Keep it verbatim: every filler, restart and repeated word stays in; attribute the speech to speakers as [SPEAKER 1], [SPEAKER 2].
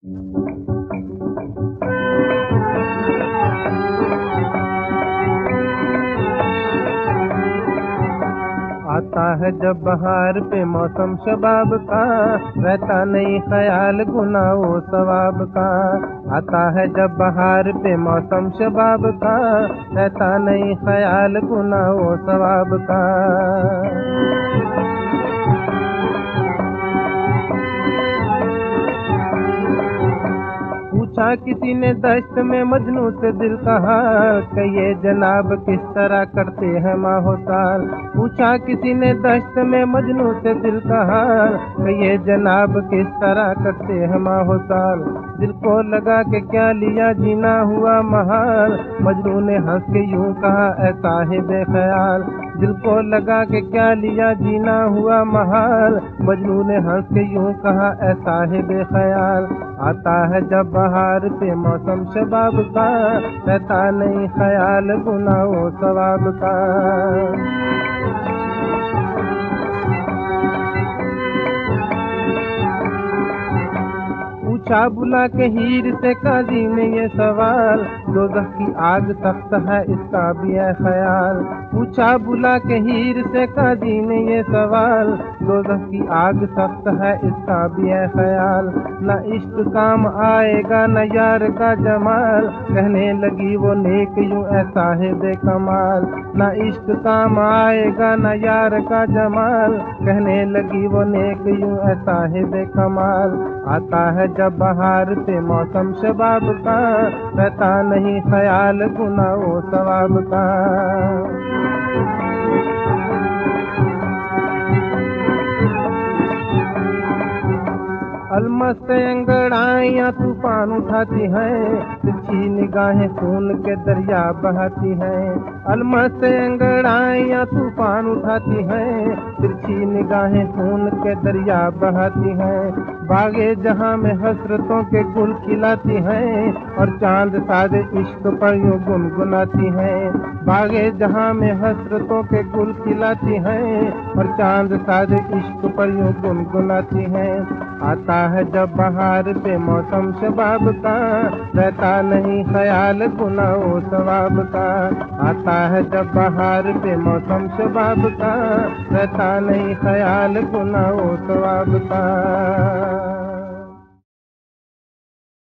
[SPEAKER 1] आता है जब बहार पे मौसम शबाब का, रहता नहीं ख्याल गुनाह वो सवाब का। आता है जब बहार पे मौसम शबाब का, रहता नहीं ख्याल गुनाह वो सवाब का। पूछा किसी ने दश्त में मजनू से दिल का हाल, कहिए जनाब किस तरह करते हैं माहोसाल। पूछा किसी ने दश्त में मजनू से दिल का हाल, कहिए जनाब किस तरह करते हैं माहोसाल। दिल को लगा के क्या लिया जीना हुआ महाल, मजनू ने हंस के यूं कहा ऐसा है बेख्याल। दिल को लगा के क्या लिया जीना हुआ महाल, मजनू ने हंस के यूं कहा ऐसा है बेख्याल। आता है जब बहार पे मौसम शबाब का, रहता नहीं ख्याल गुनाह वो सवाब का। पूछा बुला के हीर से काजी ने ये सवाल, दोज़ख की आग सख्त है इसका भी है ख्याल। पूछा बुला के हीर से काजी ने ये सवाल, दोज़ख की आग सख्त है इसका भी है ख्याल। न इश्क काम आएगा न यार का जमाल, कहने लगी वो नेक यूं ऐसा है बेकमाल। न इश्क काम आएगा न यार का जमाल, कहने लगी वो नेक यूं ऐसा है बेकमाल। आता है जब बहार पे मौसम शबाब का, रहता नहीं ख्याल गुनाह वो सवाब का। अलमस्त अंगड़ाइयाँ तूफान उठाती हैं, तिरछी निगाहें खून के दरिया बहाती हैं। अलमस्त अंगड़ाइयाँ तूफान उठाती हैं, तिरछी निगाहें खून के दरिया बहाती हैं। बागे जहाँ में हसरतों के गुल खिलाती हैं, और चांद सादे इश्क पर यूं गुनगुनाती हैं। बागे जहाँ में हसरतों के गुल खिलाती हैं, और चांद सादे इश्क पर यूं गुनगुनाती हैं। आता है जब बहार पे मौसम शबाब का, रहता नहीं ख्याल गुनाह वो सवाब का। आता है जब बहार पे मौसम शबाब का, रहता नहीं ख्याल गुनाह वो सवाब का।